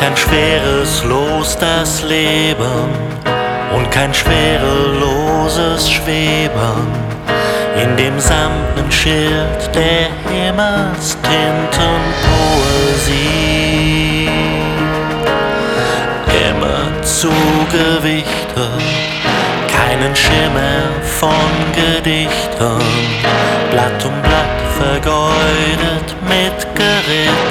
kein schweres Los das Leben und kein schwereloses Schweben in dem samtnen Schild der Himmelstintenpoesie. Immer Zugewichte, keinen Schimmer von Gedichten, Blatt um Blatt vergeudet mit Geritten.